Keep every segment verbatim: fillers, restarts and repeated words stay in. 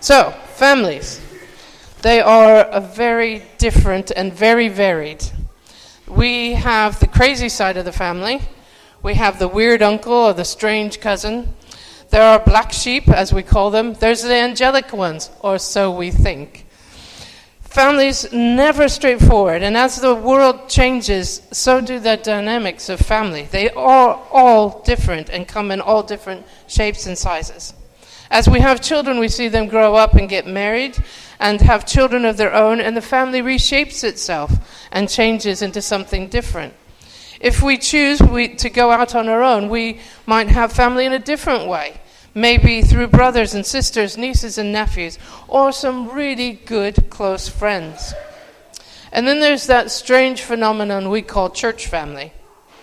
So, families. They are a very different and very varied. We have the crazy side of the family. We have the weird uncle or the strange cousin. There are black sheep, as we call them. There's the angelic ones, or so we think. Families never straightforward, and as the world changes, so do the dynamics of family. They are all different and come in all different shapes and sizes. As we have children, we see them grow up and get married and have children of their own, and the family reshapes itself and changes into something different. If we choose we, to go out on our own, we might have family in a different way. Maybe through brothers and sisters, nieces and nephews, or some really good close friends. And then there's that strange phenomenon we call church family.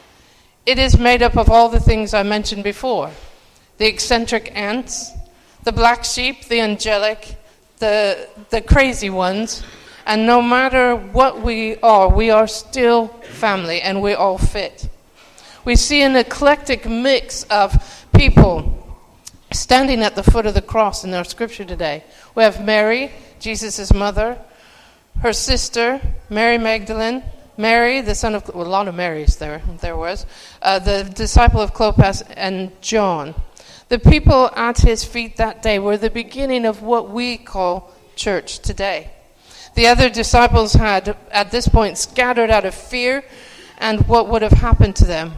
It is made up of all the things I mentioned before. The eccentric aunts, the black sheep, the angelic, the, the crazy ones. And no matter what we are, we are still family and we all fit. We see an eclectic mix of people standing at the foot of the cross in our scripture today. We have Mary, Jesus' mother, her sister, Mary Magdalene, Mary, the son of, well, a lot of Marys there, there was, uh, the disciple of Clopas, and John. The people at his feet that day were the beginning of what we call church today. The other disciples had, at this point, scattered out of fear and what would have happened to them.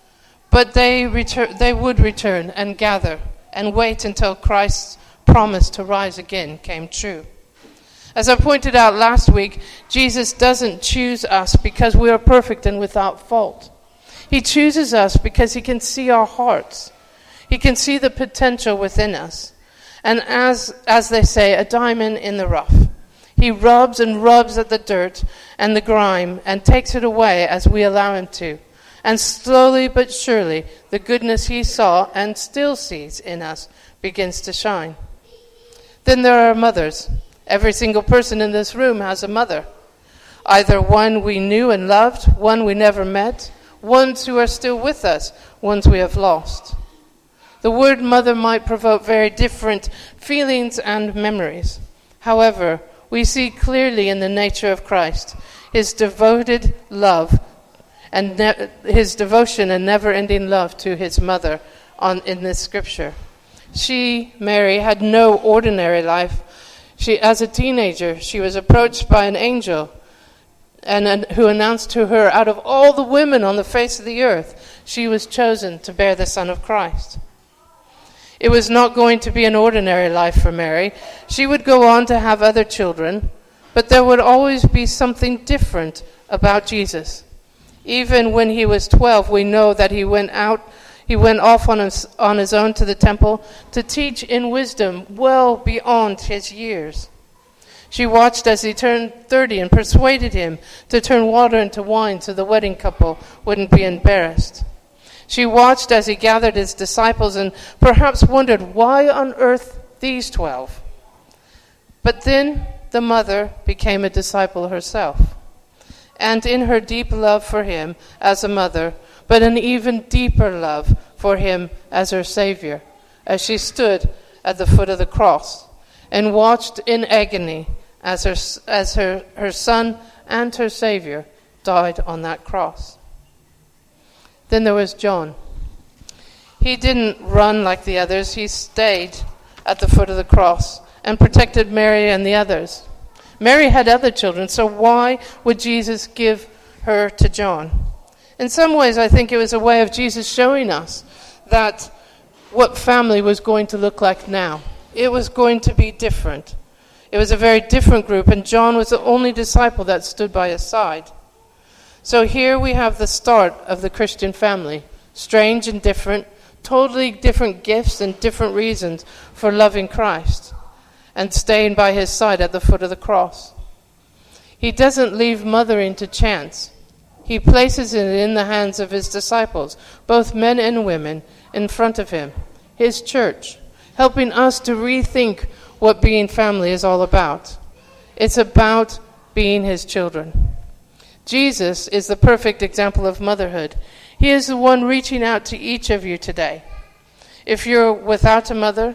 But they retur- they would return and gather and wait until Christ's promise to rise again came true. As I pointed out last week, Jesus doesn't choose us because we are perfect and without fault. He chooses us because he can see our hearts. He can see the potential within us. And as, as they say, a diamond in the rough. He rubs and rubs at the dirt and the grime and takes it away as we allow him to. And slowly but surely, the goodness he saw and still sees in us begins to shine. Then there are mothers. Every single person in this room has a mother. Either one we knew and loved, one we never met, ones who are still with us, ones we have lost. The word mother might provoke very different feelings and memories. However, we see clearly in the nature of Christ his devoted love and ne- his devotion and never-ending love to his mother on in this scripture. She, Mary, had no ordinary life. She, as a teenager, she was approached by an angel and, and who announced to her, out of all the women on the face of the earth, she was chosen to bear the Son of Christ. It was not going to be an ordinary life for Mary. She would go on to have other children, but there would always be something different about Jesus. Even when he was twelve, we know that he went out, he went off on his, on his own to the temple to teach in wisdom well beyond his years. She watched as he turned thirty and persuaded him to turn water into wine so the wedding couple wouldn't be embarrassed. She watched as he gathered his disciples and perhaps wondered, why on earth these twelve? But then the mother became a disciple herself. And in her deep love for him as a mother, but an even deeper love for him as her Savior, as she stood at the foot of the cross and watched in agony as her, as her, her son and her Savior died on that cross. Then there was John. He didn't run like the others. He stayed at the foot of the cross and protected Mary and the others. Mary had other children, so why would Jesus give her to John? In some ways, I think it was a way of Jesus showing us that what family was going to look like now. It was going to be different. It was a very different group, and John was the only disciple that stood by his side. So here we have the start of the Christian family, strange and different, totally different gifts and different reasons for loving Christ and staying by his side at the foot of the cross. He doesn't leave mothering to chance. He places it in the hands of his disciples, both men and women, in front of him, his church, helping us to rethink what being family is all about. It's about being his children. Jesus is the perfect example of motherhood. He is the one reaching out to each of you today. If you're without a mother,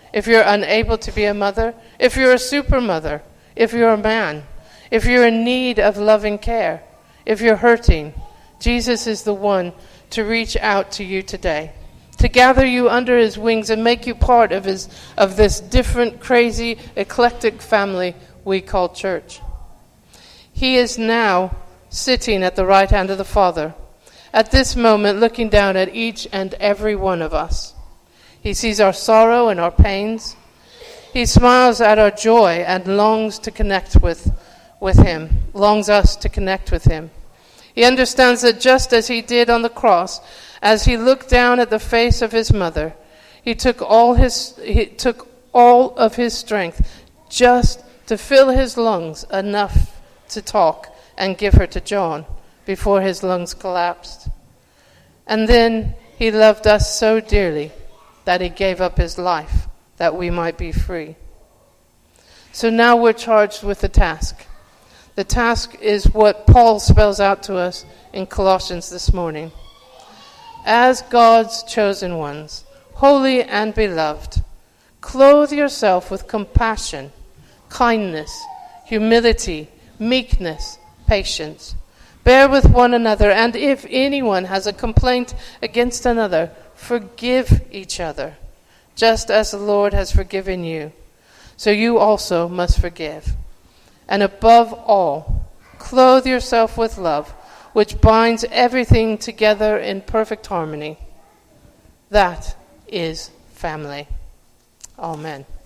if you're unable to be a mother, if you're a super mother, if you're a man, if you're in need of loving care, if you're hurting, Jesus is the one to reach out to you today, to gather you under his wings and make you part of his of this different, crazy, eclectic family we call church. He is now sitting at the right hand of the Father, at this moment looking down at each and every one of us. He sees our sorrow and our pains. He smiles at our joy and longs to connect with, with him, longs us to connect with him. He understands that just as he did on the cross, as he looked down at the face of his mother, he took all his he took all of his strength just to fill his lungs enough to talk and give her to John before his lungs collapsed. And then he loved us so dearly that he gave up his life that we might be free. So now we're charged with the task. The task is what Paul spells out to us in Colossians this morning. As God's chosen ones, holy and beloved, clothe yourself with compassion, kindness, humility, meekness, patience. Bear with one another, and if anyone has a complaint against another, forgive each other, just as the Lord has forgiven you. So you also must forgive. And above all, clothe yourself with love, which binds everything together in perfect harmony. That is family. Amen.